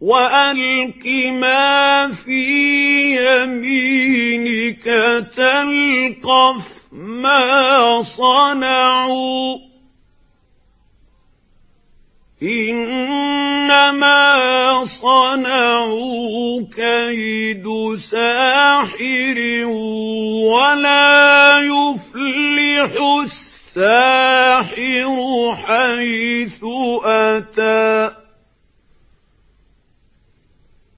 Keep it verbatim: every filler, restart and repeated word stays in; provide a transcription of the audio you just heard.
وَأَلْقِ مَا فِي يَمِينِكَ تَلْقَفْ مَا صَنَعُوا إِنَّمَا صَنَعُوا كَيْدُ سَاحِرٍ وَلَا يُفْلِحُ السَّاحِرُ حَيْثُ أَتَىٰ